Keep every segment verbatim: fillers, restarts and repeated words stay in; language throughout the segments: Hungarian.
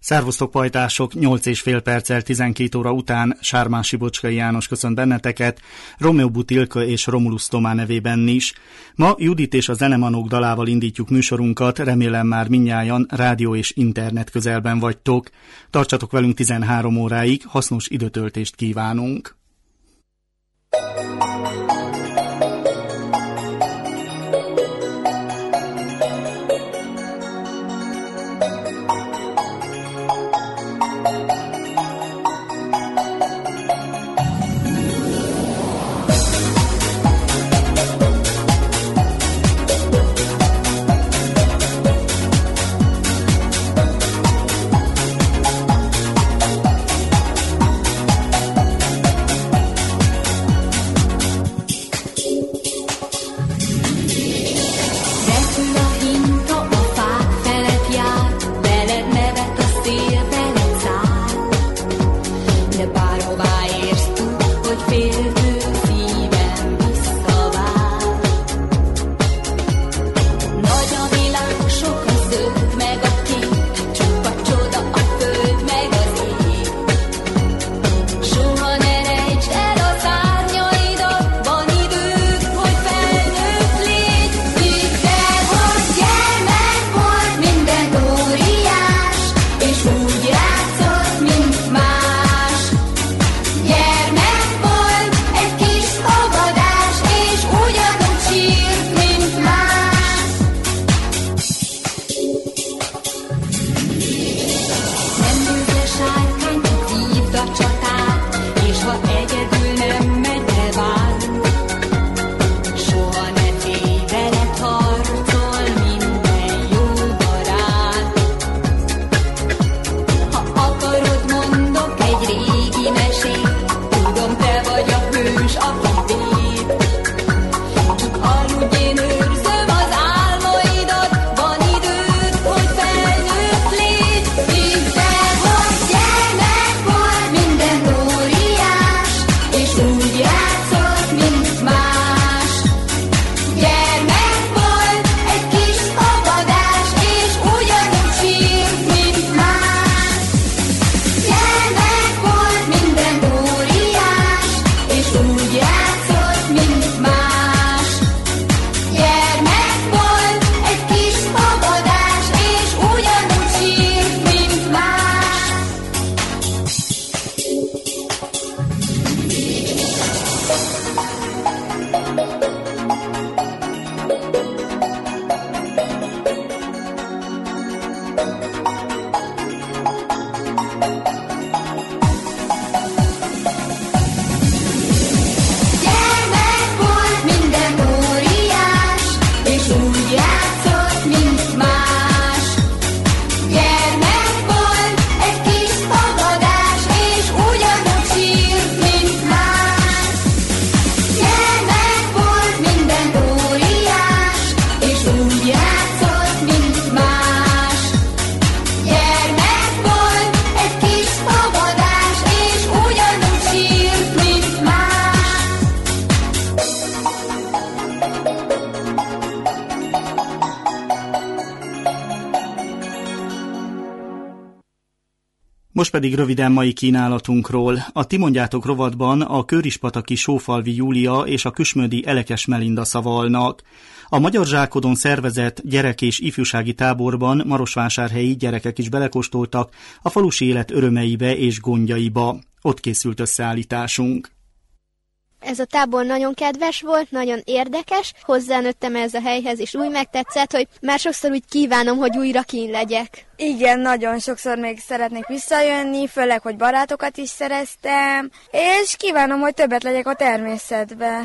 Szervusztok pajtások, nyolc és fél perccel tizenkét óra után Sármán Sibocskai János köszönt benneteket, Romeo Butilka és Romulus Tomá nevében is. Ma Judit és a Zenemanók dalával indítjuk műsorunkat, remélem már mindnyájan rádió és internet közelben vagytok. Tartsatok velünk tizenhárom óráig, hasznos időtöltést kívánunk! Most pedig röviden mai kínálatunkról. A Ti mondjátok rovatban a Kőrispataki Sófalvi Júlia és a Küsmödi Elekes Melinda szavalnak. A Magyar Zsákodon szervezett gyerek- és ifjúsági táborban marosvásárhelyi gyerekek is belekóstoltak a falusi élet örömeibe és gondjaiba. Ott készült összeállításunk. Ez a tábor nagyon kedves volt, nagyon érdekes, hozzánőttem ez a helyhez, és úgy megtetszett, hogy már sokszor úgy kívánom, hogy újra kín legyek. Igen, nagyon sokszor még szeretnék visszajönni, főleg, hogy barátokat is szereztem, és kívánom, hogy többet legyek a természetben.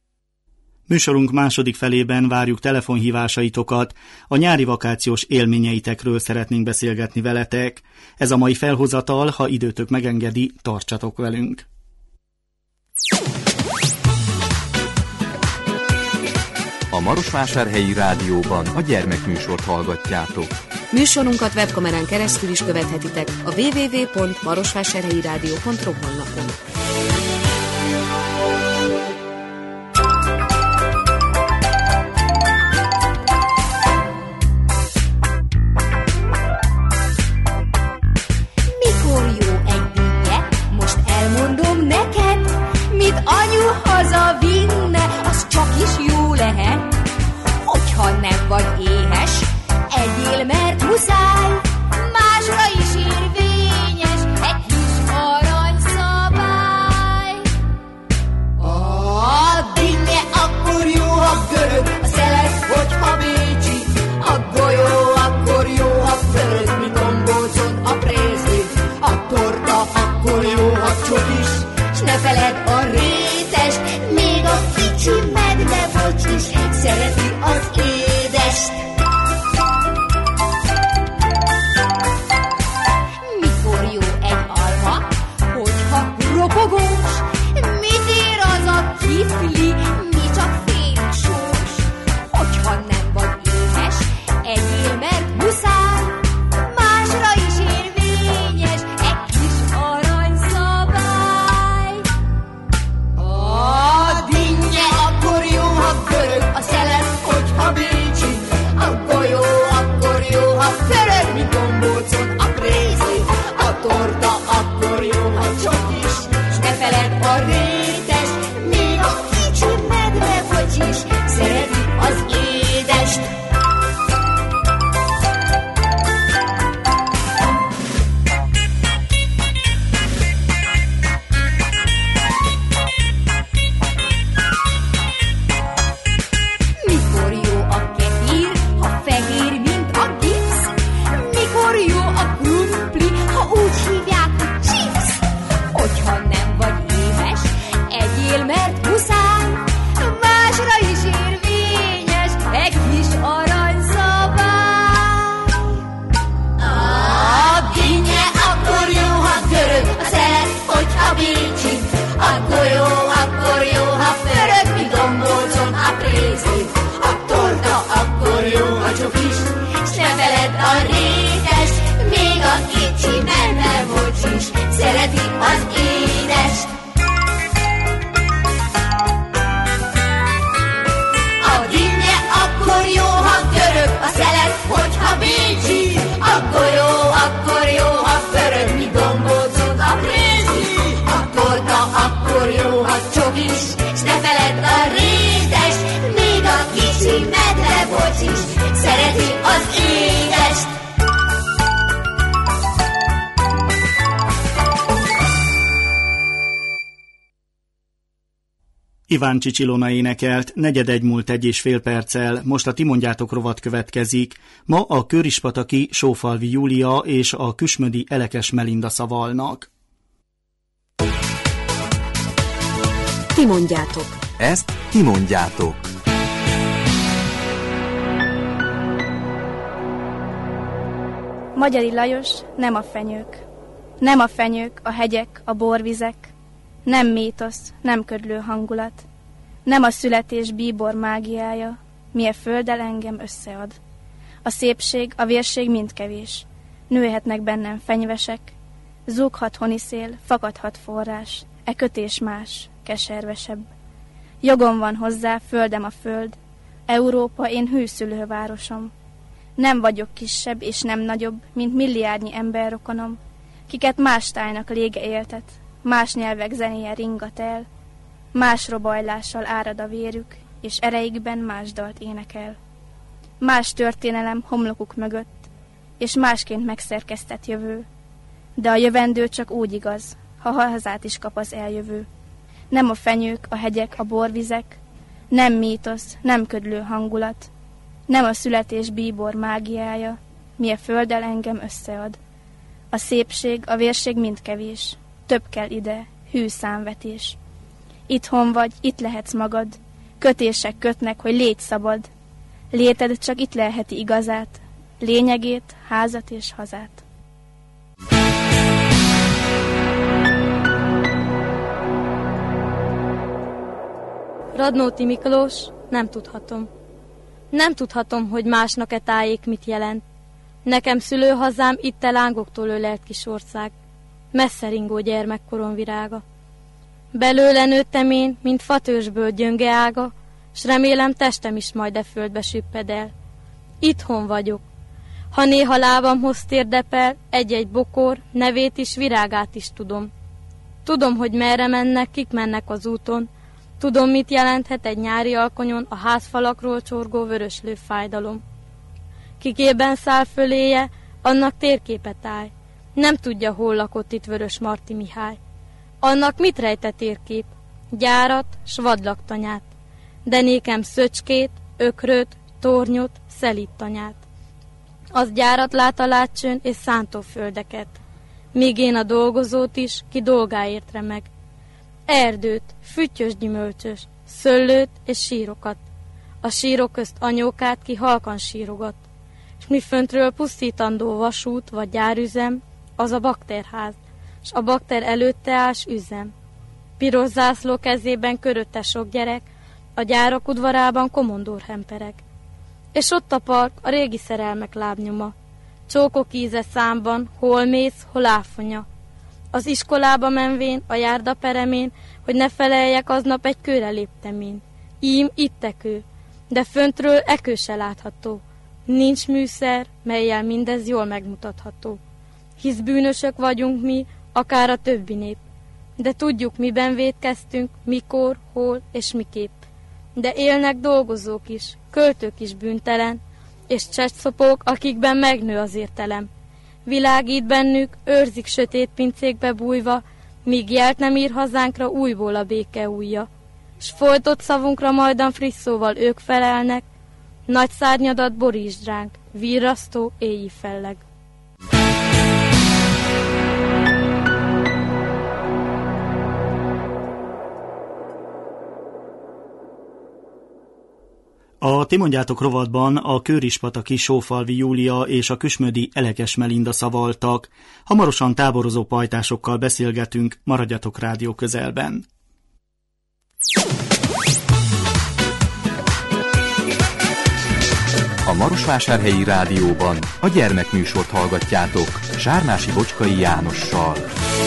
Műsorunk második felében várjuk telefonhívásaitokat, a nyári vakációs élményeitekről szeretnénk beszélgetni veletek. Ez a mai felhozatal, ha időtök megengedi, tartsatok velünk. A Marosvásárhelyi Rádióban a gyermekműsort hallgatjátok. Műsorunkat webkamerán keresztül is követhetitek a double-u double-u double-u pont marosvásárhelyi rádió pont ro honlapon. muszáj, másra is érvényes egy kis aranyszabály. A dinnye akkor jó, ha görög, a szelet, hogyha bécsi, a golyó akkor jó, ha pörög, mi gombócon a prézli, a torta akkor jó, ha csokis, s ne feledd a rétest, még a kicsi medvevocs is szereti az édest. Mikor jó egy alma, hogyha ropogós, mit ér az a kifli, mi csak félig sós? Hogyha nem vagy éhes, egyél, mert muszáj, másra is érvényes egy kis aranyszabály. A dinnye akkor jó, ha görög, a szelet, hogyha bécsi, a golyó akkor jó, ha pörög, mi gombócon a prézli, a torta akkor jó, ha csokis, s ne feledd a rétest, még a kicsi medvevocs is szereti az édest. Mikor jó a kefir, ha fehér, mint a gipsz? Mikor jó a krumpli, ha úgy hívják, hogy chips? Hogyha nem vagy éhes, egyél, mert muszáj, másra is érvényes egy kis aranyszabály. A dinnye akkor jó, ha görög, a szelet, hogyha bécsi, a golyó akkor jó, ha pörög, mi gombócon a prézli, a torta akkor jó, ha csokis, s ne veled a rétest, még a kicsi medvevocs is szereti az édest. A dinnye akkor jó, ha görög, a szelet, hogyha bécsi, a golyó akkor jó, ha pörög, mi gombócon a prézli, a torta akkor jó, ha csokis, s ne feledd a rétest, még a kicsi medvevocs is szereti az édest. Iván Ilona énekelt, negyedegy múlt egy és fél perccel, most a Ti mondjátok rovat következik. Ma a Körispataki Sófalvi Júlia és a Küsmödi Elekes Melinda szavalnak. Ti mondjátok. Ezt ti mondjátok. Magyari Lajos, nem a fenyők. Nem a fenyők, a hegyek, a borvizek. Nem mítosz, nem ködlő hangulat. Nem a születés bíbor mágiája, mi a földdel engem összead. A szépség, a vérség mind kevés. Nőhetnek bennem fenyvesek. Zúghat honiszél, fakadhat forrás. E kötés más, keservesebb. Jogom van hozzá, földem a föld. Európa, én hűszülővárosom. Nem vagyok kisebb és nem nagyobb, mint milliárdnyi emberrokonom, kiket más tájnak lége éltet, más nyelvek zenéje ringat el, más robajlással árad a vérük, és ereikben más dalt énekel. Más történelem homlokuk mögött, és másként megszerkesztett jövő, de a jövendő csak úgy igaz, ha hazát is kap az eljövő. Nem a fenyők, a hegyek, a borvizek, nem mítosz, nem ködlő hangulat, nem a születés bíbor mágiája, mi a földdel engem összead. A szépség, a vérség mind kevés, több kell ide, hű számvetés. Itthon vagy, itt lehetsz magad, kötések kötnek, hogy légy szabad. Léted csak itt lelheti igazát, lényegét, házat és hazát. Radnóti Miklós, nem tudhatom. Nem tudhatom, hogy másnak-e tájék mit jelent. Nekem szülőhazám itt a lángoktól ölelt kis ország, messze ringó gyermekkorom virága. Belőle nőttem én, mint fatősből gyönge ága, s remélem testem is majd e földbe süpped el. Itthon vagyok. Ha néha lábamhoz térdepel, egy-egy bokor, nevét is, virágát is tudom. Tudom, hogy merre mennek, kik mennek az úton. Tudom, mit jelenthet egy nyári alkonyon a házfalakról csorgó vöröslő fájdalom. Ki gében száll föléje, annak térképet állj. Nem tudja, hol lakott itt Vörös Marti Mihály. Annak mit rejt a térkép? Gyárat, s vadlaktanyát. De nékem szöcskét, ökröt, tornyot, szelíttanyát. Az gyárat lát a látcsőn és szántóföldeket. Míg én a dolgozót is, ki dolgáért remeg. Erdőt, füttyös gyümölcsös, szöllőt és sírokat. A sírok közt anyókát, ki halkan sírogat. S mi föntről pusztítandó vasút vagy gyárüzem, az a bakterház, s a bakter előtte ás üzem. Piros zászló kezében körötte sok gyerek, a gyárak udvarában komondórhemperek. És ott a park, a régi szerelmek lábnyoma. Csókok íze számban, hol mész, hol áfonya. Az iskolába menvén, a járda peremén, hogy ne feleljek, aznap egy kőre léptem én. Ím itt ekő, de föntről ekő se látható. Nincs műszer, mellyel mindez jól megmutatható. Hisz bűnösök vagyunk mi, akár a többi nép. De tudjuk, miben vétkeztünk, mikor, hol és miképp. De élnek dolgozók is, költők is bűntelen, és csecsszopók, akikben megnő az értelem. Világít bennük, őrzik sötét pincékbe bújva, míg jelt nem ír hazánkra újból a béke ujja. S folytott szavunkra majdan friss szóval ők felelnek, nagy szárnyadat borítsd ránk, virrasztó éjjel felleg. A Ti mondjátok rovatban a Kőrispataki Sófalvi Júlia és a küsmödi Elekes Melinda szavaltak. Hamarosan táborozó pajtásokkal beszélgetünk, maradjatok rádió közelben. A Marosvásárhelyi Rádióban a gyermekműsort hallgatjátok Sármási Bocskai Jánossal.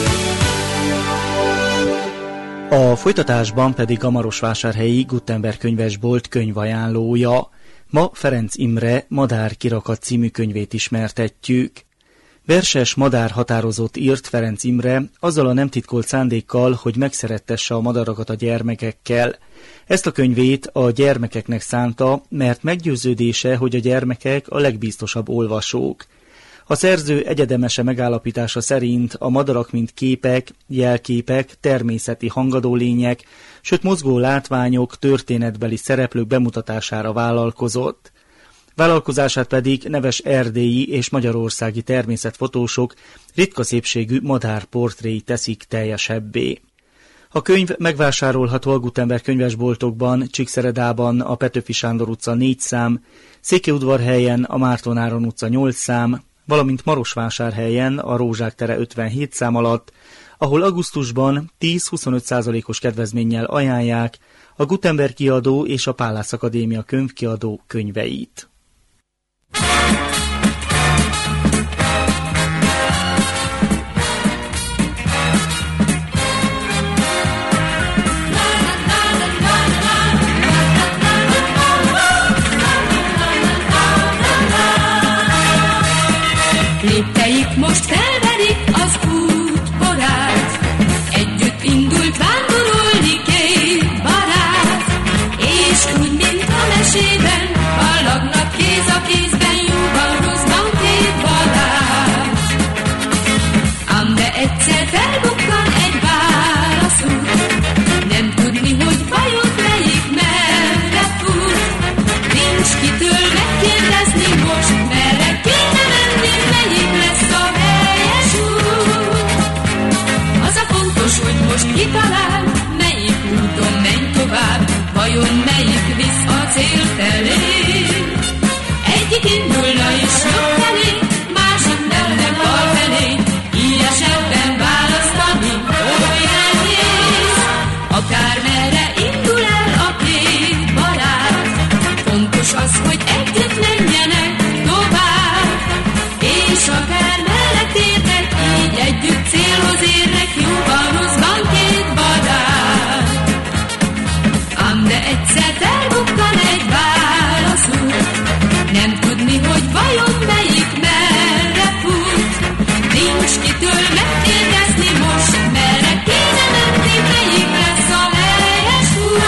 A folytatásban pedig a Marosvásárhelyi Gutenberg könyvesbolt könyvajánlója. Ma Ferenc Imre Madár kirakat című könyvét ismertetjük. Verses madár határozott írt Ferenc Imre azzal a nem titkolt szándékkal, hogy megszerettesse a madarakat a gyermekekkel. Ezt a könyvét a gyermekeknek szánta, mert meggyőződése, hogy a gyermekek a legbiztosabb olvasók. A szerző egyedemese megállapítása szerint a madarak mint képek, jelképek, természeti hangadó lények, sőt mozgó látványok, történetbeli szereplők bemutatására vállalkozott. Vállalkozását pedig neves erdélyi és magyarországi természetfotósok ritka szépségű madárportréi teszik teljesebbé. A könyv megvásárolható a Gutenberg könyvesboltokban, Csíkszeredában a Petőfi Sándor utca négy szám, Székelyudvarhelyen a Márton Áron utca nyolc szám, valamint Marosvásárhelyen a Rózsák tere ötvenhét szám alatt, ahol augusztusban tíz-huszonöt százalékos kedvezménnyel ajánlják a Gutenberg kiadó és a Pállász Akadémia könyvkiadó könyveit. Lépteik most felverik az útborát, együtt indult vándorolni két barát, és úgy, mint a mesében, ballagnak kéz a kézben, jóban rosszban két barát. Ám de egyszer felbukkan egy válaszút, nem tudni, hogy vajon melyik merre fut. Nincs kitől megkérdezni most, merre kéne menni, melyik lesz a helyes út. Az a fontos, hogy most kitalál, melyik úton menj tovább, vajon melyik visz a cél felé. Egyik indulna is jobb felé, másik nem bal felé, így esetben választani olyan nehéz. Akármerre indul el a két barát, fontos az, hogy együtt menjenek tovább, és akár mellett érnek, így együtt célhoz érnek, jóban rosszban két barát. Ám de egyszer felbukkan egy válaszút, nem tudni, hogy vajon melyik merre fut. Nincs kitől megkérdezni most, merre kéne menni, melyik lesz a helyes út.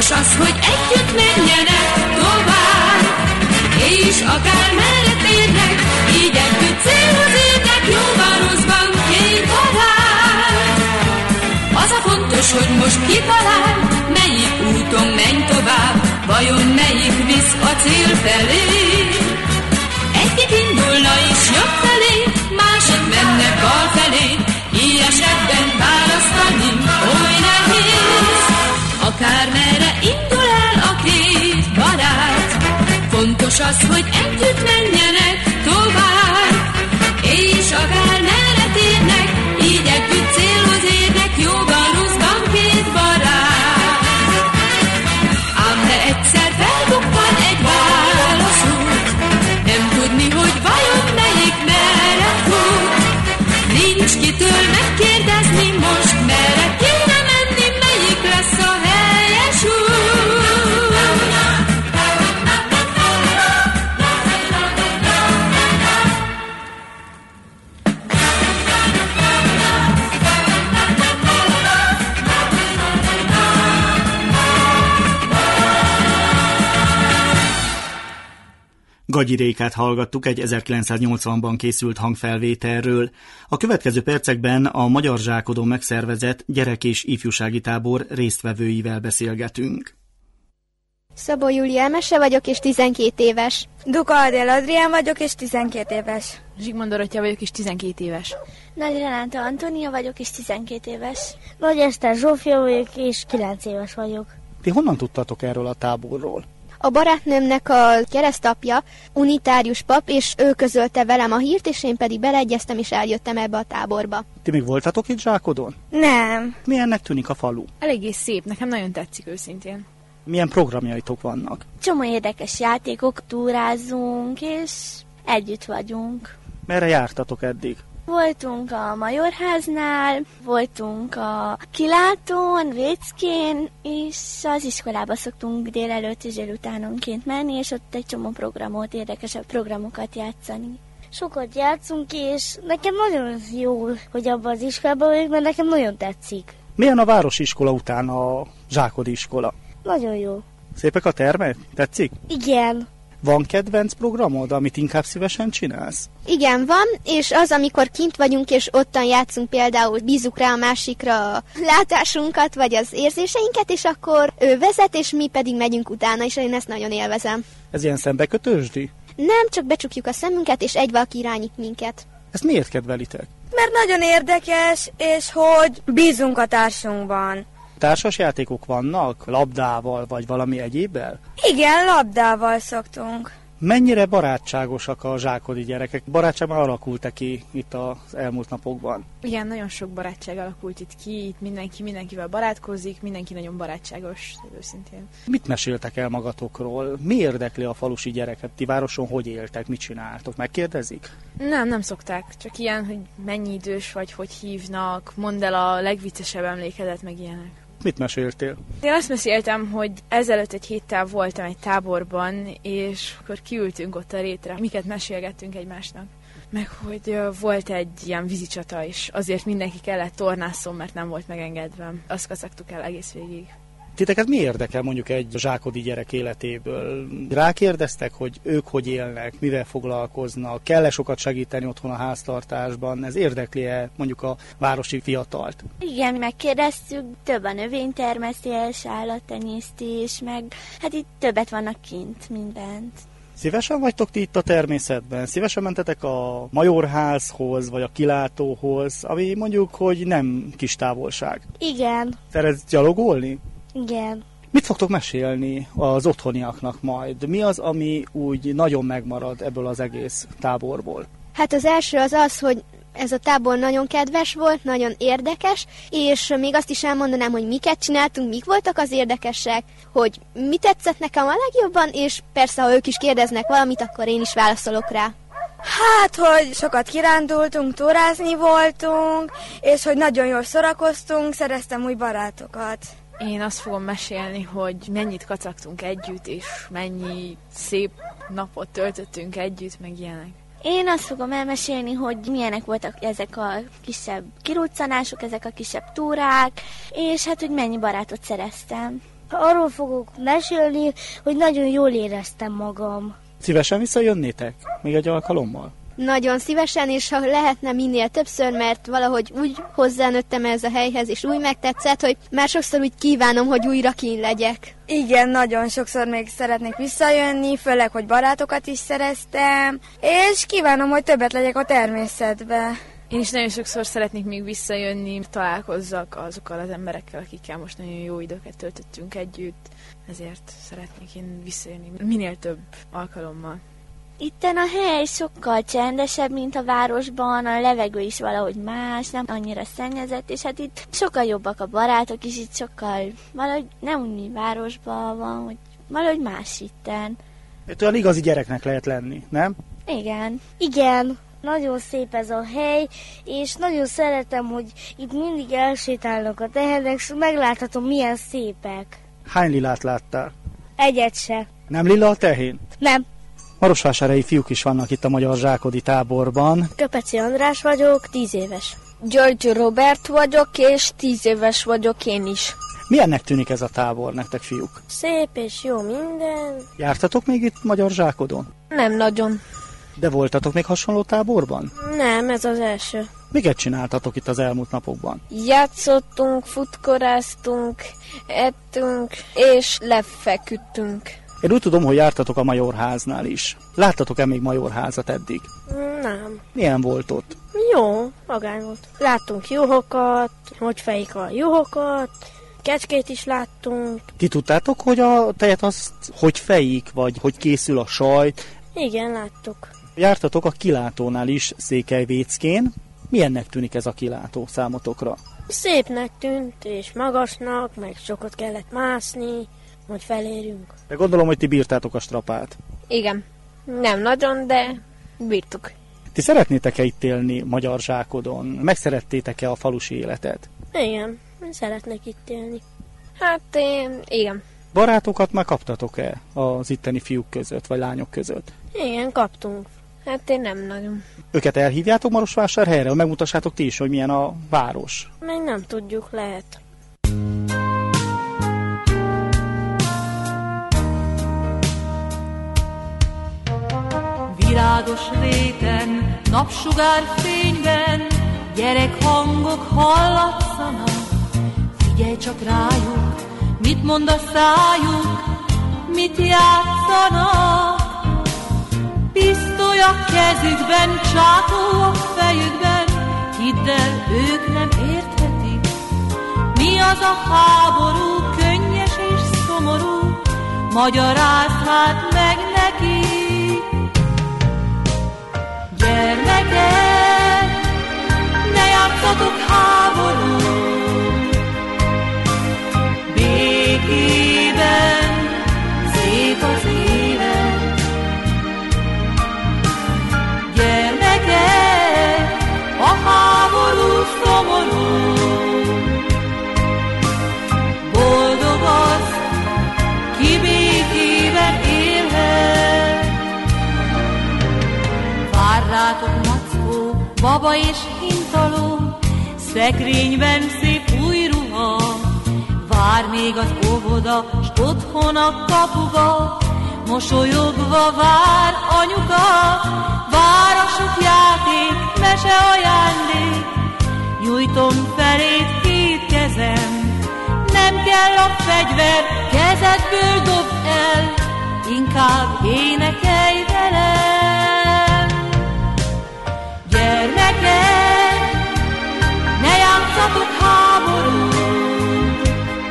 Fontos az, hogy együtt menjenek tovább, és akár merre térnek, így együtt célhoz érnek, jóban, rosszban két barát. Az a fontos, hogy most kitalál, melyik úton menj tovább, vajon melyik visz a cél felé. Egyik indulna is jobb felé, másik menne bal felé, így esetben választani oly nehéz. Akár merre indul el a két barát, fontos az, hogy együtt menjenek tovább, és akár merre térnek, így együtt célhoz érnek, jóban, rosszban két barát. Ám de egyszer felbukkan egy válaszút, nem tudni, hogy vajon melyik merre fut. Nincs kitől megkérdezni most, merre kéne menni, melyik lesz a helyes út. Gagyi Rékát hallgattuk egy ezerkilencszáznyolcvanban készült hangfelvételről. A következő percekben a Magyar Zsákodon megszervezett gyerek- és ifjúsági tábor résztvevőivel beszélgetünk. Szabó Júlia Emese vagyok, és tizenkét éves. Duka Adél Adrián vagyok, és tizenkét éves. Zsigmond Dorottya vagyok, és tizenkét éves. Nagy Renata Antónia vagyok, és tizenkét éves. Nagy Eszter Zsófia vagyok, és kilenc éves vagyok. Ti honnan tudtatok erről a táborról? A barátnőmnek a keresztapja unitárius pap, és ő közölte velem a hírt, és én pedig beleegyeztem, és eljöttem ebbe a táborba. Ti még voltatok itt Zsákodon? Nem. Milyennek tűnik a falu? Eléggé szép, nekem nagyon tetszik őszintén. Milyen programjaitok vannak? Csomó érdekes játékok, túrázunk, és együtt vagyunk. Merre jártatok eddig? Voltunk a Majorháznál, voltunk a Kilátón, Véckén, és az iskolába szoktunk délelőtt és délutánonként menni, és ott egy csomó programot, érdekesebb programokat játszani. Sokat játszunk, és nekem nagyon jó, hogy abban az iskolában vagyok, mert nekem nagyon tetszik. Milyen a városiskola után a Zsákodi iskola? Nagyon jó. Szépek a termek? Tetszik? Igen. Van kedvenc programod, amit inkább szívesen csinálsz? Igen, van, és az, amikor kint vagyunk, és ottan játszunk, például bízunk rá a másikra a látásunkat, vagy az érzéseinket, és akkor ő vezet, és mi pedig megyünk utána, és én ezt nagyon élvezem. Ez ilyen szembekötősdi? Nem, csak becsukjuk a szemünket, és egy valaki irányít minket. Ezt miért kedvelitek? Mert nagyon érdekes, és hogy bízunk a társunkban. Társas játékok vannak? Labdával, vagy valami egyébbel? Igen, labdával szoktunk. Mennyire barátságosak a zsákodi gyerekek? Barátság már alakult-e ki itt az elmúlt napokban? Igen, nagyon sok barátság alakult itt ki, itt mindenki mindenkivel barátkozik, mindenki nagyon barátságos, őszintén. Mit meséltek el magatokról? Mi érdekli a falusi gyereket? Ti városon hogy éltek, mit csináltok? Megkérdezik? Nem, nem szokták. Csak ilyen, hogy mennyi idős vagy, hogy hívnak, mondd el a legviccesebb emlékedet, meg ilyenek. Mit meséltél? Én azt meséltem, hogy ezelőtt egy héttel voltam egy táborban, és akkor kiültünk ott a rétre, miket mesélgettünk egymásnak. Meg hogy volt egy ilyen vízicsata is, azért mindenki kellett tornászon, mert nem volt megengedve. Azt kacagtuk el egész végig. Titeket mi érdekel mondjuk egy zsákodi gyerek életéből? Rákérdeztek, hogy ők hogy élnek, mivel foglalkoznak, kell-e sokat segíteni otthon a háztartásban? Ez érdekli-e mondjuk a városi fiatalt? Igen, megkérdeztük, több a növénytermesztés, állattenyésztés, meg hát itt többet vannak kint, mindent. Szívesen vagytok ti itt a természetben? Szívesen mentetek a Majorházhoz, vagy a Kilátóhoz, ami mondjuk, hogy nem kis távolság? Igen. Szeretsz gyalogolni? Igen. Mit fogtok mesélni az otthoniaknak majd? Mi az, ami úgy nagyon megmarad ebből az egész táborból? Hát az első az az, hogy ez a tábor nagyon kedves volt, nagyon érdekes, és még azt is elmondanám, hogy miket csináltunk, mik voltak az érdekesek, hogy mi tetszett nekem a legjobban, és persze, ha ők is kérdeznek valamit, akkor én is válaszolok rá. Hát, hogy sokat kirándultunk, túrázni voltunk, és hogy nagyon jól szórakoztunk, szereztem új barátokat. Én azt fogom mesélni, hogy mennyit kacagtunk együtt, és mennyi szép napot töltöttünk együtt, meg ilyenek. Én azt fogom elmesélni, hogy milyenek voltak ezek a kisebb kiruccanások, ezek a kisebb túrák, és hát, hogy mennyi barátot szereztem. Arról fogok mesélni, hogy nagyon jól éreztem magam. Szívesen visszajönnétek? Még egy alkalommal? Nagyon szívesen, és ha lehetne minél többször, mert valahogy úgy hozzánőttem ez a helyhez, és úgy megtetszett, hogy már sokszor úgy kívánom, hogy újra kín legyek. Igen, nagyon sokszor még szeretnék visszajönni, főleg, hogy barátokat is szereztem, és kívánom, hogy többet legyek a természetbe. Én is nagyon sokszor szeretnék még visszajönni, találkozzak azokkal az emberekkel, akikkel most nagyon jó időket töltöttünk együtt, ezért szeretnék én visszajönni minél több alkalommal. Itten a hely sokkal csendesebb, mint a városban, a levegő is valahogy más, nem annyira szennyezett, és hát itt sokkal jobbak a barátok is, itt sokkal valahogy nem úgy, mint városban van, hogy valahogy más itten. Itt olyan igazi gyereknek lehet lenni, nem? Igen. Igen, nagyon szép ez a hely, és nagyon szeretem, hogy itt mindig elsétálnak a tehenek, és megláthatom, milyen szépek. Hány lilát láttál? Egyet se. Nem lila a tehén? Nem. Marosvásárhelyi fiúk is vannak itt a Magyar Zsákodi táborban. Köpeci András vagyok, tíz éves. György Robert vagyok, és tíz éves vagyok én is. Milyennek tűnik ez a tábor nektek, fiúk? Szép és jó minden. Jártatok még itt Magyar Zsákodon? Nem nagyon. De voltatok még hasonló táborban? Nem, ez az első. Miket csináltatok itt az elmúlt napokban? Játszottunk, futkoráztunk, ettünk, és lefeküdtünk. Én úgy tudom, hogy jártatok a Majorháznál is. Láttatok-e még Majorházat eddig? Nem. Milyen volt ott? Jó, magány volt. Láttunk juhokat, hogy fejik a juhokat, kecskét is láttunk. Ti tudtátok, hogy a tejet azt hogy fejik, vagy hogy készül a sajt? Igen, láttuk. Jártatok a kilátónál is Székelyvéckén. Milyennek tűnik ez a kilátó számotokra? Szépnek tűnt, és magasnak, meg sokat kellett mászni, hogy felérjünk. De gondolom, hogy ti bírtátok a strapát. Igen. Nem nagyon, de bírtuk. Ti szeretnétek-e itt élni Magyar Zsákodon? Megszerettétek-e a falusi életet? Igen, szeretnék itt élni. Hát én, igen. Barátokat már kaptatok-e az itteni fiúk között, vagy lányok között? Igen, kaptunk. Hát én nem nagyon. Őket elhívjátok Marosvásárhelyre, hogy megmutassátok ti is, hogy milyen a város? Még nem tudjuk, lehet. Virágos réten, napsugár fényben, gyerekhangok hallatszanak. Figyelj csak rájuk, mit mond a szájuk, mit játszanak. Pisztoly a kezükben, csátó a fejükben, hidd el, ők nem érthetik. Mi az a háború, könnyes és szomorú, magyarázd hát meg neki. Gyermekek, ne játszatok háborút, békében szép az élet. Gyermekek, a háború szomorú, boldog az, ki békében élhet. Vár rátok mackó, baba és hintaló, szekrényben szép új ruha. Vár még az óvoda, s otthon a kapuba, mosolyogva vár anyuka. Vár a sok játék, mese ajándék, nyújtom felét két kezem. Nem kell a fegyver, kezedből dobd el, inkább énekelj velem. Gyermekek, ne játszatok háborút,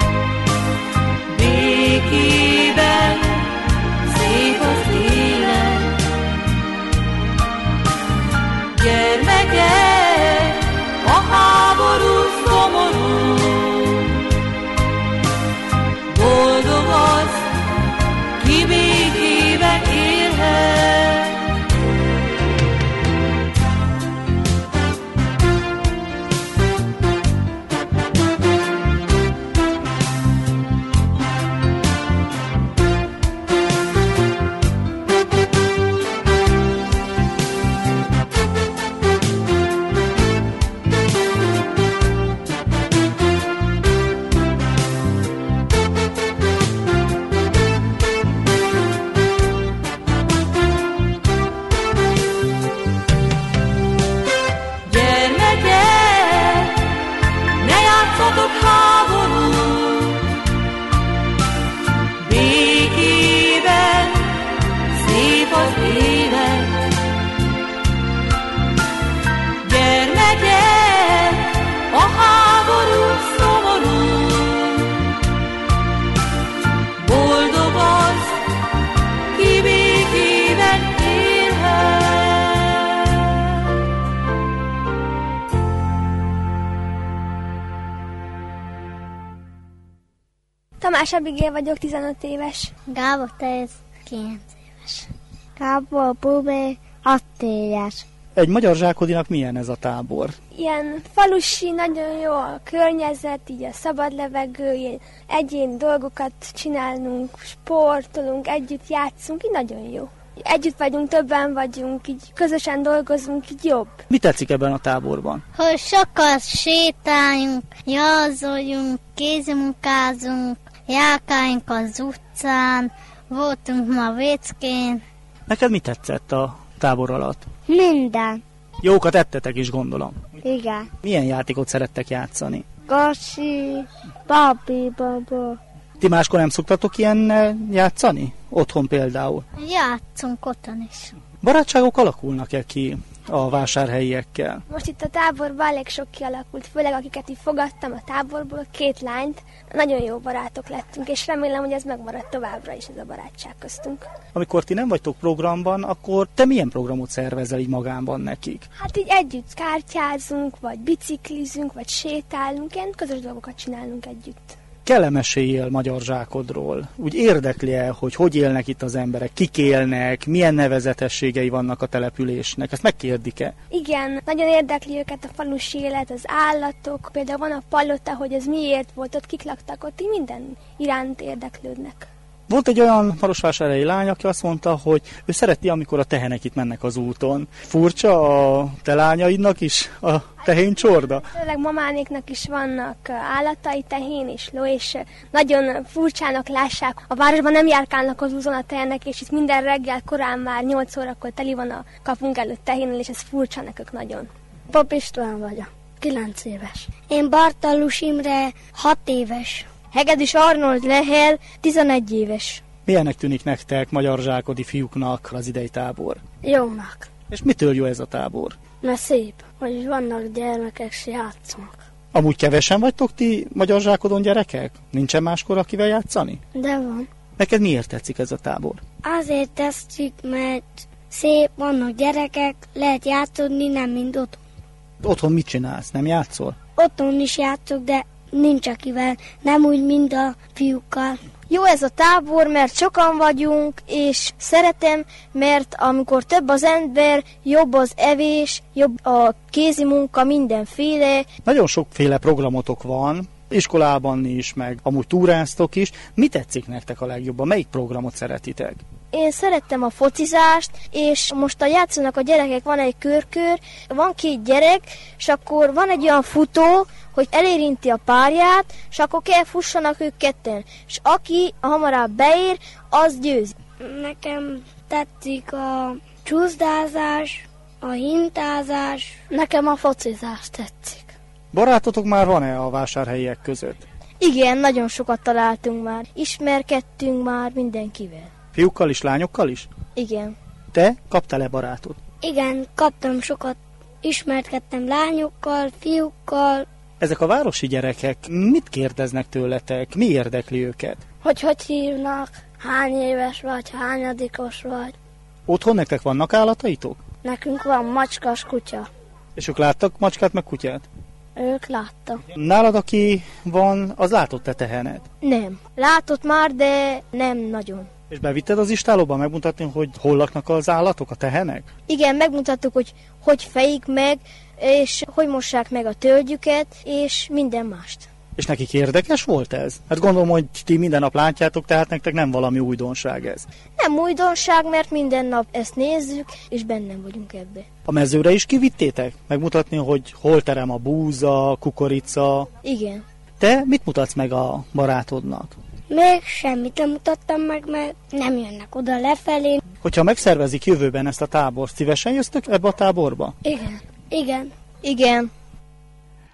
békében szép az élet. Gyermekek, a háború szomorú, boldog az, ki békében élhet. élet. Gyermekek, a háború szomorú, boldog az, ki békében élhet. Tamás Abigél vagyok, tizenöt éves. Gábor Teréz, kilenc éves. Gábor Bubé, hat éves. Egy magyar zsákodinak milyen ez a tábor? Ilyen falusi, nagyon jó a környezet, így a szabad levegő, ilyen egyéni dolgokat csinálunk, sportolunk, együtt játszunk, így nagyon jó. Együtt vagyunk, többen vagyunk, így közösen dolgozunk, így jobb. Mi tetszik ebben a táborban? Hogy sokat sétáljunk, jazoljunk, kézimunkázunk, járkáljunk az utcán, voltunk ma Véckén. Neked mi tetszett a tábor alatt? Minden. Jókat ettetek is, gondolom. Igen. Milyen játékot szerettek játszani? Gasi, Babi, Baba. Ti máskor nem szoktatok ilyen játszani? Otthon például. Játszunk otthon is. Barátságok alakulnak-e ki a vásárhelyiekkel? Most itt a táborban elég sok kialakult, főleg akiket így fogadtam a táborból, két lányt. Nagyon jó barátok lettünk, és remélem, hogy ez megmarad továbbra is, ez a barátság köztünk. Amikor ti nem vagytok programban, akkor te milyen programot szervezel így magánban nekik? Hát így együtt kártyázunk, vagy biciklizünk, vagy sétálunk, ilyen közös dolgokat csinálunk együtt. Kell-e meséljél magyar zsákodról? Úgy érdekli-e, hogy hogy élnek itt az emberek, kik élnek, milyen nevezetességei vannak a településnek? Ezt megkérdik-e? Igen, nagyon érdekli őket a falusi élet, az állatok. Például van a palota, hogy ez miért volt, ott kik laktak, ott így minden iránt érdeklődnek. Volt egy olyan marosvásárhelyi lány, aki azt mondta, hogy ő szereti, amikor a tehenek itt mennek az úton. Furcsa a te lányaidnak is a tehén csorda? Főleg mamánéknak is vannak állatai, tehén és ló, és nagyon furcsának lássák. A városban nem járkálnak az úton a tehenek, és itt minden reggel korán már nyolc órakor teli van a kapunk előtt tehénnel, és ez furcsa nekük nagyon. Pap István vagyok, kilenc éves. Én Bartalus Imre, hat éves. Hegedűs Arnold Lehel, tizenegy éves. Milyennek tűnik nektek, magyar zsákodi fiúknak az idei tábor? Jónak. És mitől jó ez a tábor? Mert szép, hogy vannak gyermekek, és játszanak. Amúgy kevesen vagytok ti magyar zsákodon gyerekek? Nincsen máskor, akivel játszani? De van. Neked miért tetszik ez a tábor? Azért tetszik, mert szép, vannak gyerekek, lehet játszani, nem mind otthon. Otthon mit csinálsz? Nem játszol? Otthon is játszok, de nincs akivel, nem úgy, mint a fiúkkal. Jó ez a tábor, mert sokan vagyunk, és szeretem, mert amikor több az ember, jobb az evés, jobb a kézi munka, mindenféle. Nagyon sokféle programotok van, iskolában is, meg amúgy túráztok is. Mi tetszik nektek a legjobban? Melyik programot szeretitek? Én szerettem a focizást, és most a játszanak a gyerekek, van egy körkör, van két gyerek, és akkor van egy olyan futó, hogy elérinti a párját, és akkor kell fussanak ők ketten. És aki hamarabb beér, az győz. Nekem tetszik a csúszdázás, a hintázás. Nekem a focizás tetszik. Barátotok már van-e a vásárhelyiek között? Igen, nagyon sokat találtunk már. Ismerkedtünk már mindenkivel. Fiúkkal is, lányokkal is? Igen. Te kaptál-e barátot? Igen, kaptam sokat. Ismerkedtem lányokkal, fiúkkal. Ezek a városi gyerekek mit kérdeznek tőletek? Mi érdekli őket? Hogy hogy hívnak, hány éves vagy, hányadikos vagy. Otthon nektek vannak állataitok? Nekünk van macskas kutya. És ők láttak macskát meg kutyát? Ők láttak. Nálad, aki van, az látott-e tehenet? Nem. Látott már, de nem nagyon. És bevitted az istálóba megmutatni, hogy hol laknak az állatok, a tehenek? Igen, megmutattuk, hogy hogy fejik meg, és hogy mossák meg a tölgyüket, és minden mást. És nekik érdekes volt ez? Hát gondolom, hogy ti minden nap látjátok, tehát nektek nem valami újdonság ez. Nem újdonság, mert minden nap ezt nézzük, és bennem vagyunk ebbe. A mezőre is kivittétek? Megmutatni, hogy hol terem a búza, kukorica? Igen. Te mit mutatsz meg a barátodnak? Még semmit nem mutattam meg, mert nem jönnek oda lefelé. Hogyha megszervezik jövőben ezt a tábort, szívesen jöttök ebbe a táborba? Igen. Igen. Igen.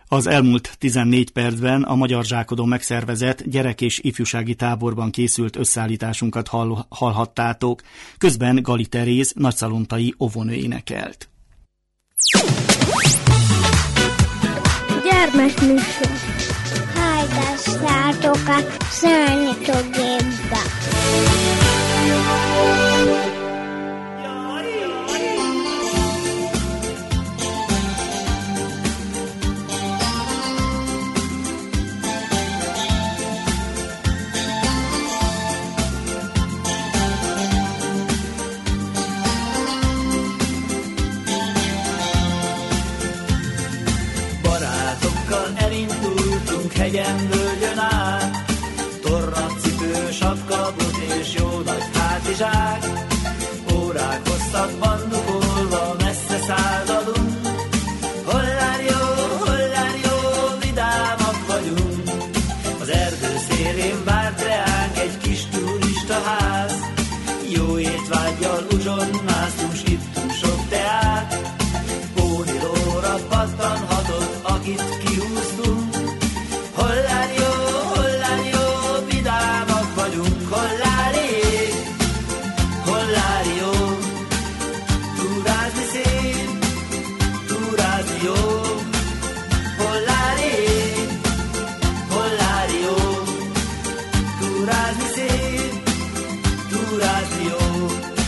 Az elmúlt tizennégy percben a Magyar Zsákodon megszervezett gyerek- és ifjúsági táborban készült összeállításunkat hall- hallhattátok. Közben Gali Teréz nagyszalontai óvónő énekelt. Gyermekműsor. Hallgassátok a számítógépbe. Hegyen, völgyön át, tornacipő, sapkabot és jó nagy hátizsák. Órák hosszak bandukolva, messze szállodunk. Hollár jó, hollár jó, vidámak vagyunk. Az erdő szélén várt reánk egy kis turistaház. Jó étvággyal uzsonnásztunk, s ittunk sok teát. Pónilóra pattanhatott, akit kihúztunk. Hollár jó, hollár jó, vidámak vagyunk, hollári, hollári jó. Túrázni szép, túrázni jó. Hollári, hollári jó. Túrázni szép, túrázni jó.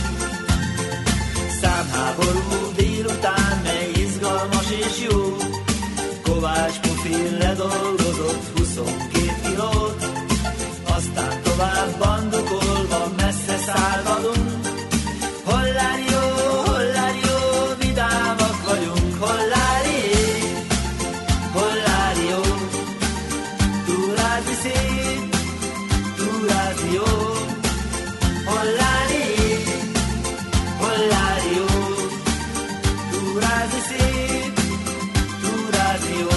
Számháború délután, mely izgalmas és jó. Kovács Pufin ledolgozott huszonkét kilót, aztán tovább bandukolva messze szállvadunk. Hollár jó, hollár jó, vidámak vagyunk, hollári, hollári jó. Túrázni szép, túrázni jó. Hollári, hollári jó. Túrázni szép, túrázni jó.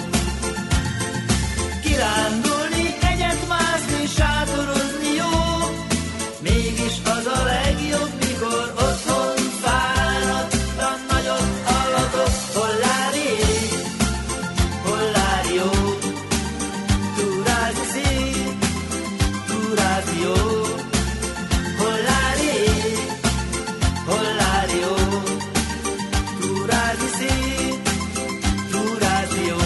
Kirándulni, egyet mászni, sátorozni jó. Mégis az a legjobb, mikor otthon fáradtan nagyot hallgatok. Hollári, hollári jó. Túrázni szép, túrázni jó. Hollári, hollári jó. Túrázni szép, túrázni jó.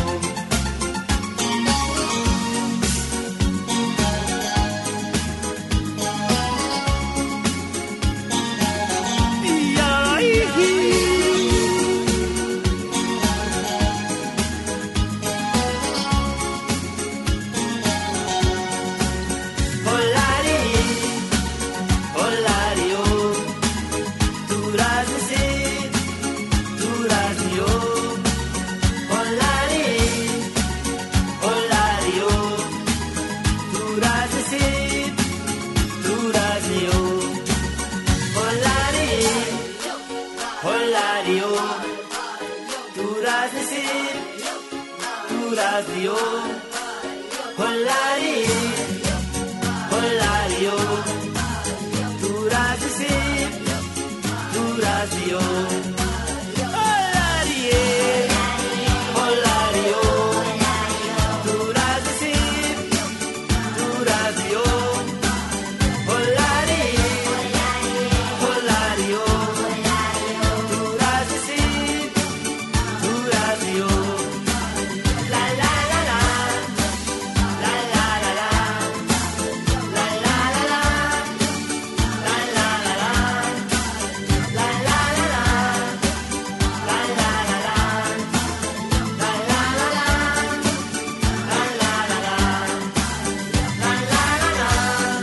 Hollári, hollári jó. Túrázni szép, túrázni jó. Hollári, hollári jó. Túrázni szép, túrázni jó. Hollári, hollári jó. Túrázni szép, túrázni jó. Hollári, hollári jó. Túrázni szép, túrázni jó. Hollári, hollári jó. Túrázni szép, túrázni jó. Hollári, hollári jó. Túrázni szép, túrázni jó. La la la la, la la la la, la la la la, la la la la, la la la la, la la la la, la la la la, la la la la, la la la la,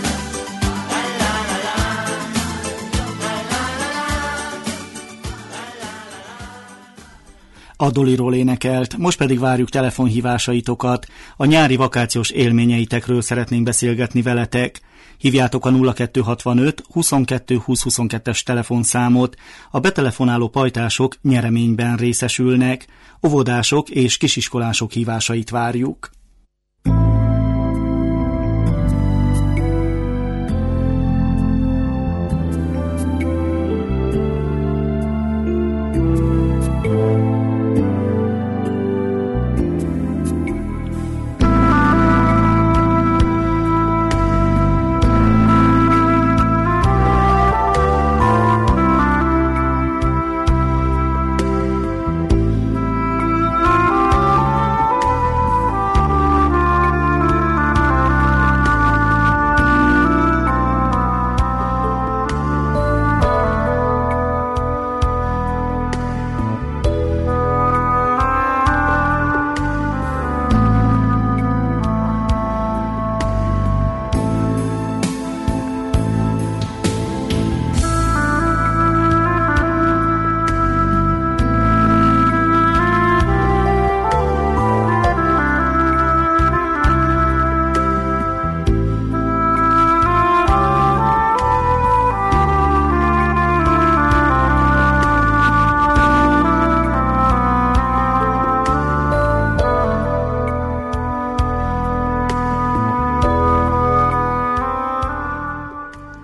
la la la la. A Doliról énekelt, most pedig várjuk telefonhívásaitokat. A nyári vakációs élményeitekről szeretnénk beszélgetni veletek. Hívjátok a nulla kettő hatvanöt huszonkettő húsz huszonkettes telefonszámot. A betelefonáló pajtások nyereményben részesülnek. Óvodások és kisiskolások hívásait várjuk.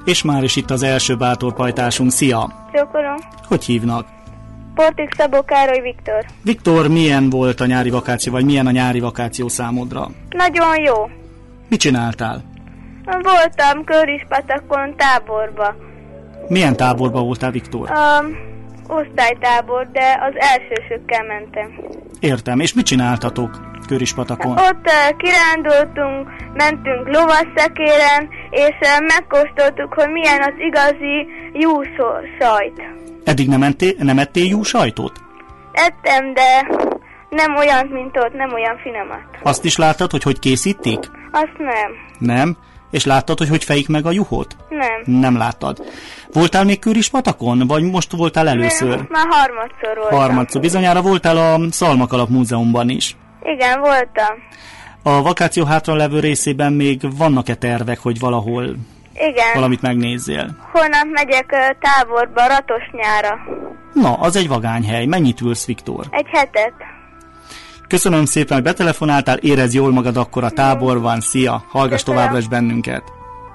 És már is itt az első bátorpajtásunk. Szia! Csókolom. Hogy hívnak? Portik Szabó Károly Viktor. Viktor, milyen volt a nyári vakáció, vagy milyen a nyári vakáció számodra? Nagyon jó. Mit csináltál? Voltam Körispatakon táborba. Milyen táborba voltál, Viktor? Um, osztálytábor, de az elsősökkel mentem. Értem. És mit csináltatok Körispatakon? Ott uh, kirándultunk, mentünk lovasszekéren, és uh, megkóstoltuk, hogy milyen az igazi juhsajt. Eddig nem, enté, nem ettél juhsajtot? Ettem, de nem olyan, mint ott, nem olyan finomat. Azt is láttad, hogy hogy készítik? Azt nem. Nem? És láttad, hogy hogy fejik meg a juhot? Nem. Nem láttad. Voltál még Körispatakon, vagy most voltál először? Nem, már harmadszor voltam. Harmadszor. Bizonyára voltál a Szalmakalap Múzeumban is. Igen, voltam. A vakáció hátralevő részében még vannak-e tervek, hogy valahol Igen. valamit megnézzél? Holnap megyek uh, táborba, Ratosnyára. Na, az egy vagányhely. Mennyit ülsz, Viktor? Egy hetet. Köszönöm szépen, hogy betelefonáltál, érezd jól magad akkor a táborban. Szia, hallgass Köszönöm. továbbra is bennünket.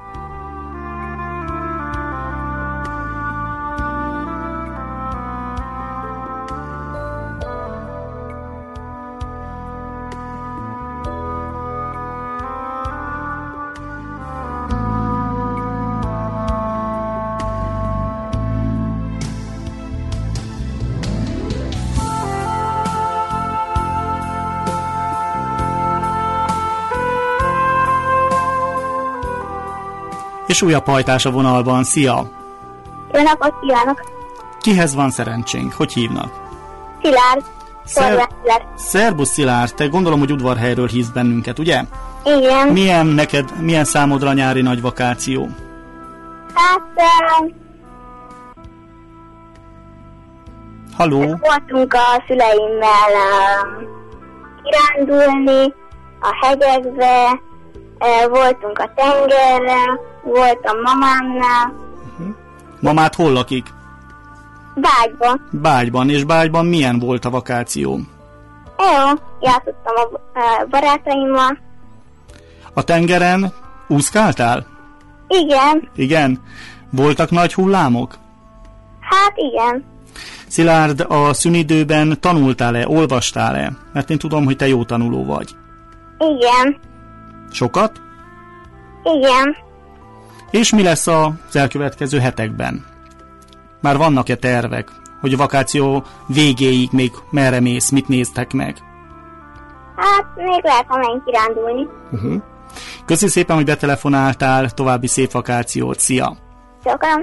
És újabb hajtás a vonalban. Szia! Jó napot kívánok! Kihez van szerencsénk? Hogy hívnak? Szilárd. Szer- Szerbusz Szilárd, te gondolom, hogy udvarhelyről hívsz bennünket, ugye? Igen. Milyen neked, milyen számodra a nyári nagy vakáció? Hát... Uh, Halló? Voltunk a szüleimmel uh, kirándulni a hegyekbe, uh, voltunk a tengerre, voltam mamámnál. Uh-huh. Mamát hol lakik? Bágyban. Bágyban. És Bágyban milyen volt a vakáció? Jó, játszottam a uh, barátaimmal. A tengeren úszkáltál? Igen. Igen? Voltak nagy hullámok? Hát igen. Szilárd, a szünidőben tanultál-e, olvastál-e? Mert én tudom, hogy te jó tanuló vagy. Igen. Sokat? Igen. És mi lesz az elkövetkező hetekben? Már vannak-e tervek, hogy a vakáció végéig még merre mész, mit néztek meg? Hát még lehet, ha menj kirándulni. Uh-huh. Köszi szépen, hogy betelefonáltál, további szép vakációt, szia! Köszönöm.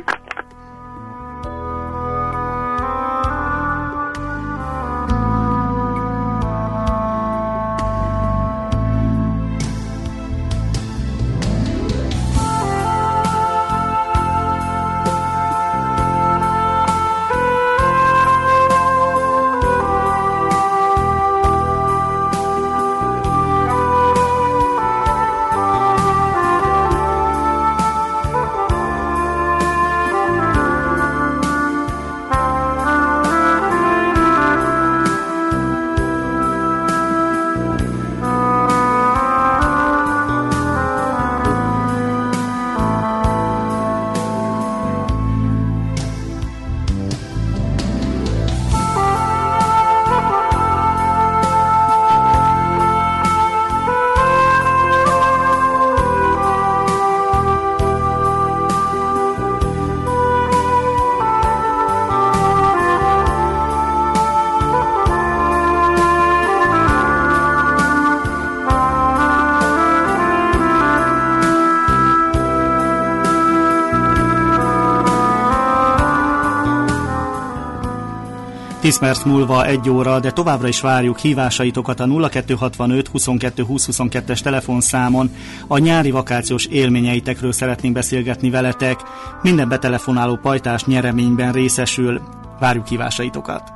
tíz perc múlva egy óra, de továbbra is várjuk hívásaitokat a nulla kettő hatvanöt huszonkettő húsz huszonkettes telefonszámon. A nyári vakációs élményeitekről szeretnénk beszélgetni veletek. Minden betelefonáló pajtás nyereményben részesül. Várjuk hívásaitokat.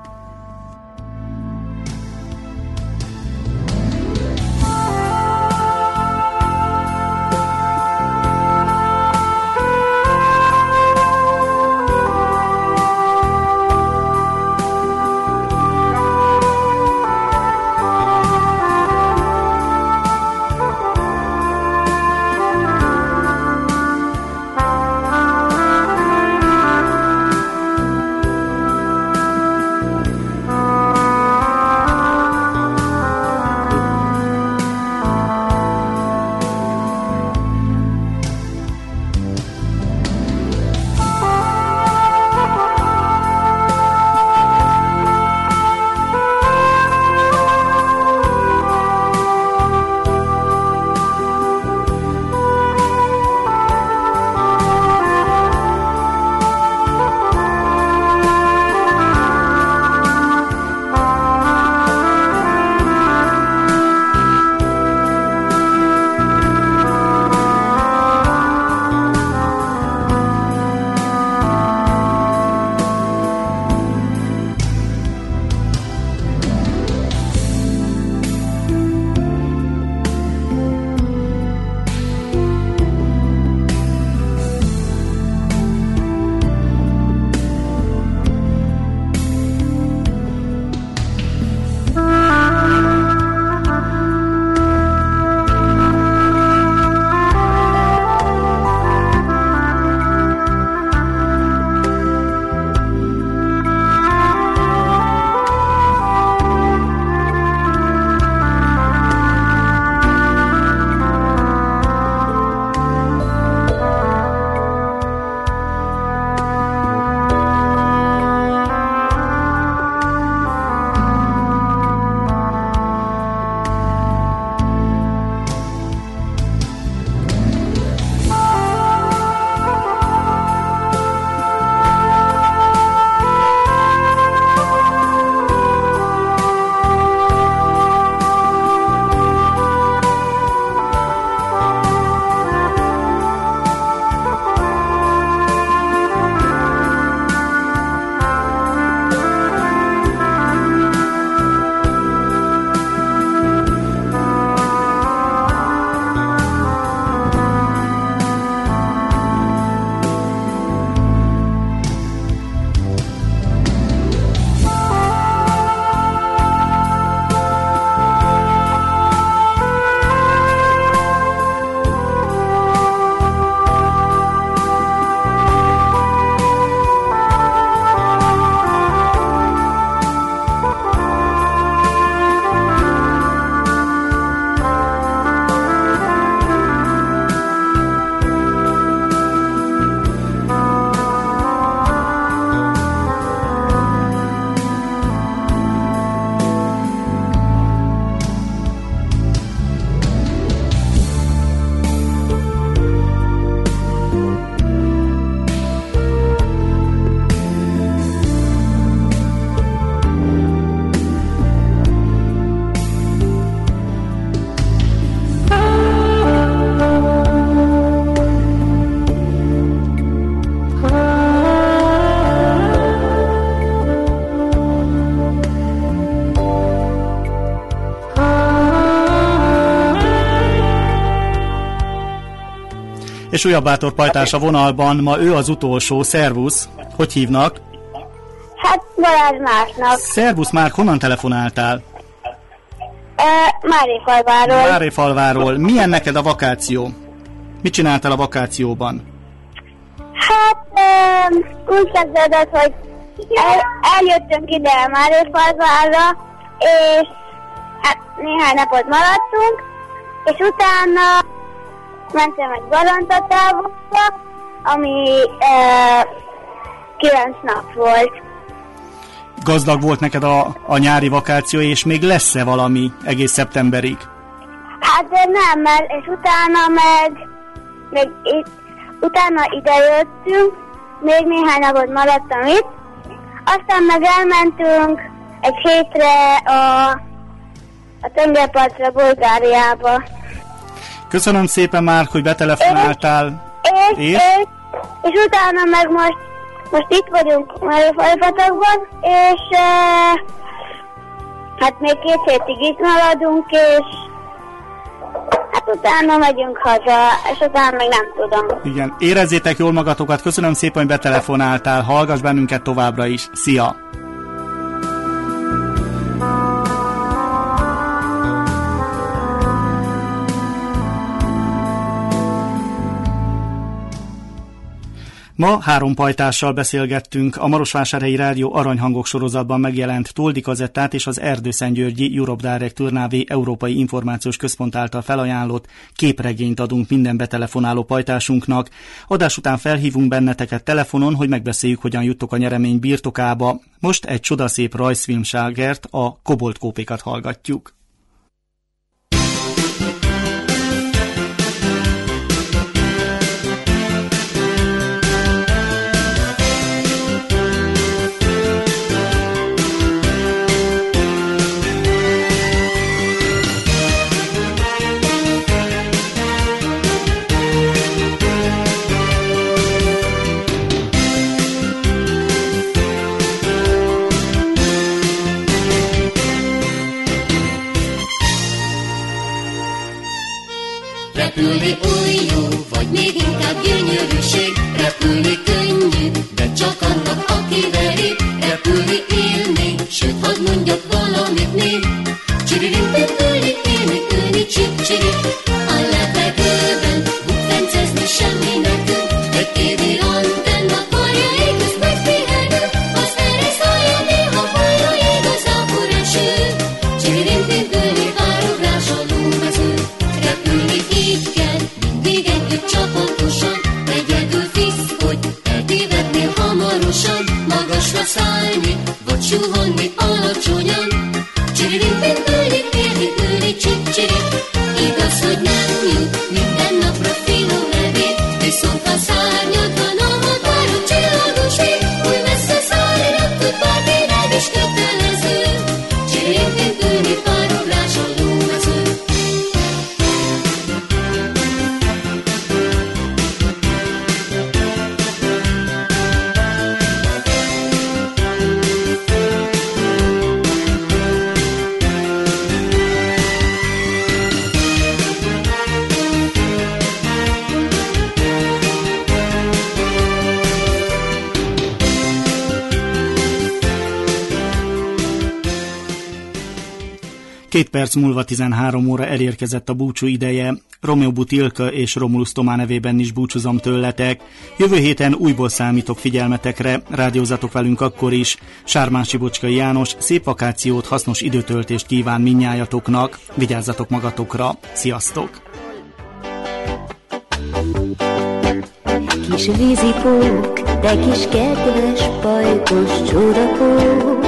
És Újabb Bátor Pajtás a vonalban, ma ő az utolsó. Szervusz! Hogy hívnak? Hát Balázs Márknak. Szervusz Márk, honnan telefonáltál? E, Márépalváról. Márépalváról. Milyen neked a vakáció? Mit csináltál a vakációban? Hát e, úgy kezdődött, hogy el, eljöttünk ide Márépalvárra, és hát néhány napot maradtunk, és utána mentem egy Barantatáborba, ami e, kilenc nap volt. Gazdag volt neked a, a nyári vakáció, és még lesz-e valami egész szeptemberig? Hát de nem, mert és utána meg, meg itt, utána idejöttünk, még néhány napot maradtam itt, aztán meg elmentünk egy hétre a, a tengerpartra, Bulgáriába. Köszönöm szépen már, hogy betelefonáltál. És, és, és? és, és utána meg most, most itt vagyunk Marifalpatakban, és e, hát még két hétig itt maradunk, és hát utána megyünk haza, és utána meg nem tudom. Igen, érezzétek jól magatokat, köszönöm szépen, hogy betelefonáltál, hallgass bennünket továbbra is. Szia! Ma három pajtással beszélgettünk a Marosvásárhelyi Rádió Aranyhangok sorozatban megjelent Toldi kazettát és az Erdőszentgyörgyi Europe Direct Turnávé Európai Információs Központ által felajánlott képregényt adunk minden betelefonáló pajtásunknak. Adás után felhívunk benneteket telefonon, hogy megbeszéljük, hogyan juttok a nyeremény birtokába. Most egy csodaszép rajzfilmságert, a Koboltkópékat hallgatjuk. Repülni oly jó, vagy még inkább gyönyörűség. Repülni könnyű, de csak annak, aki veri. Repülni élni, sőt, hadd mondjak valamit még. Csiririmpen ülni, élni, ülni, csip-csiri. A levegőben bukfencezni semmi nekünk. Egy évi antenna karja éköz megpihenő. Az erész hallja néha hallja igazából eső. Csiririmpen ülni, árugrás a lómező. Repülni így kell, mindig együtt csapatosan. Egyedül visz, hogy eltévednél hamarosan. Magasra szállni, vagy suhanni alacsonyan. Csiririmpen ülni, élni, ülni, csip-csiri. Igaz, hogy nem jut minden napra finom evét, viszont a szárnyadban a határon csillagos ég. Új messze szállni nem tud bármi, nem is kötelező. Csiririmpen ülni, pároglás a lómező. Két perc múlva tizenhárom óra elérkezett a búcsú ideje. Romeo Butilka és Romulus Tomá nevében is búcsúzom tőletek. Jövő héten újból számítok figyelmetekre, rádiózatok velünk akkor is. Sármási Bocskai János szép vakációt, hasznos időtöltést kíván mindnyájatoknak. Vigyázzatok magatokra. Sziasztok! Kis vízipók, te kis kedves pajkos csodapók.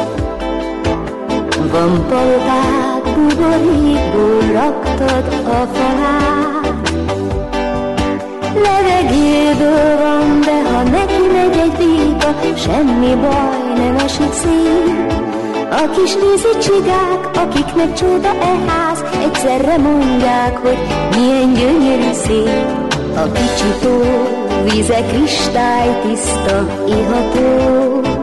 Van palotát, buborékból raktad a falát. Levegőből van, de ha neki megy egy béka, semmi baj, nem esik szét. A kis vízi csigák, akiknek csoda e ház, egyszerre mondják, hogy milyen gyönyörű szép. A kicsi tó, víze kristálytiszta, iható.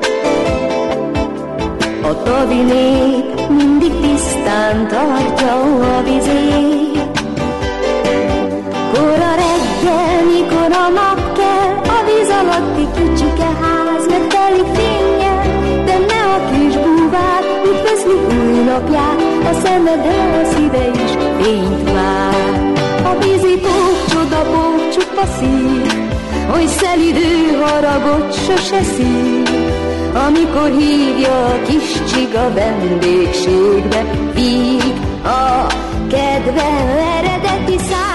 A tavi nép mindig tisztán tartja a vizét. Kora reggel, míg nap kell, a víz alatti kicsike ház, meg telik fénnyel, de ne a kis búvát, üdvözli új napját, a szemed, de a szíve is fényt vár. A vízipók, csodapók, csupa szív, oly szelidő haragot sose szív. Amikor hívja a kis csiga vendégségbe, víg a kedve eredeti szám.